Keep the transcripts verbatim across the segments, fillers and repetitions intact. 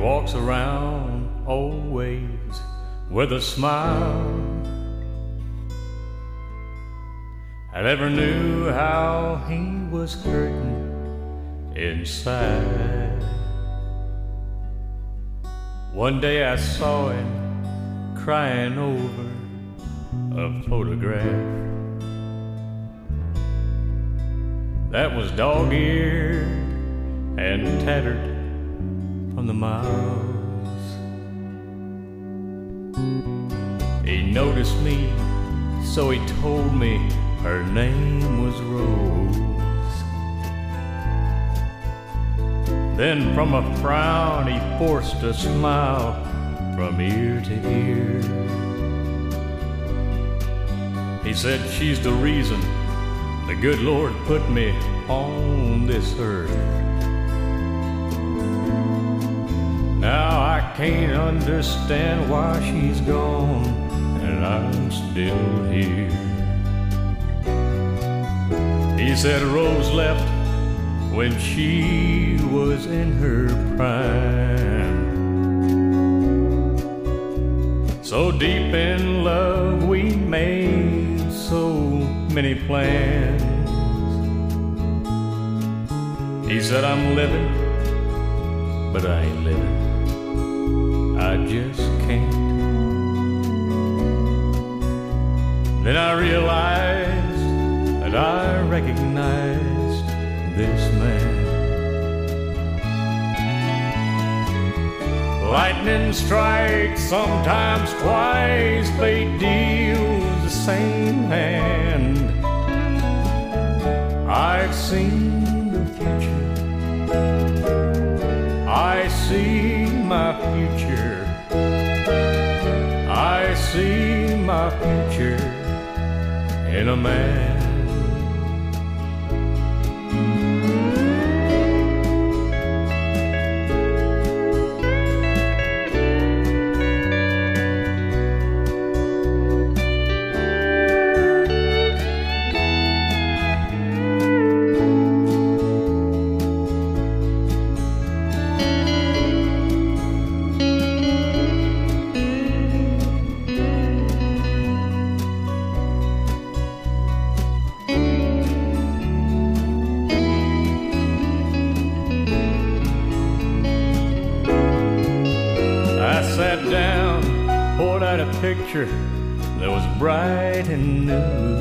walks around always with a smile. I never knew how he was hurting inside. One day I saw him crying over a photograph that was dog-eared and tattered from the miles. He noticed me, so he told me her name was Rose. Then from a frown he forced a smile from ear to ear. He said, she's the reason the good Lord put me on this earth. Now I can't understand why she's gone and I'm still here. He said Rose left when she was in her prime. So deep in love we made so many plans. He said I'm living, but I ain't living, I just can't. Then I realized that I recognized this man. Lightning strikes sometimes twice, fate deals the same hand. I've seen the future, I see my future, I see my future in a man. Sat down, poured out a picture that was bright and new,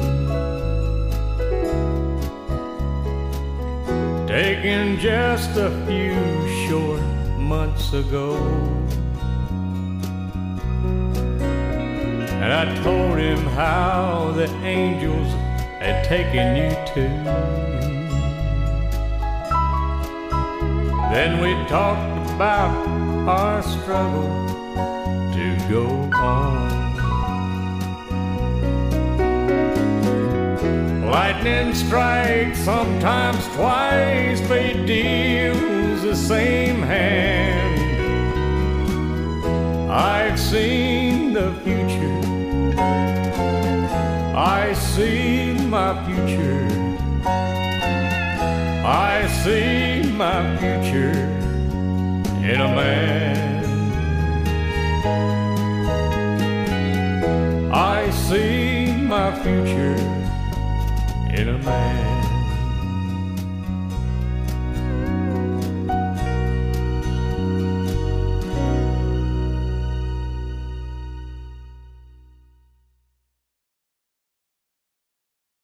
taken just a few short months ago. And I told him how the angels had taken you too. Then we talked about our struggle to go on. Lightning strikes sometimes twice, fate deals the same hand. I've seen the future, I see my future, I see my future in a man. I see my future in a man.